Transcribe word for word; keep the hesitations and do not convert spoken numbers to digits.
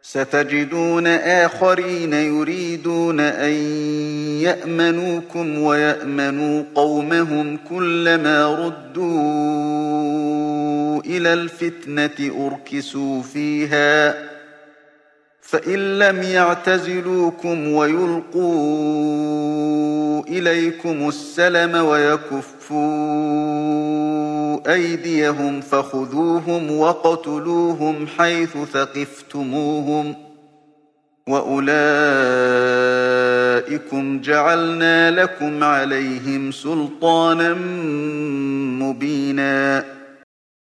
ستجدون آخرين يريدون أن يأمنوكم ويأمنوا قومهم كلما ردوا إلى الفتنة أركسوا فيها فإن لم يعتزلوكم ويلقوا إليكم السلم ويكفوا أيديهم فخذوهم وقتلوهم حيث ثقفتموهم وأولئكم جعلنا لكم عليهم سلطانا مبينا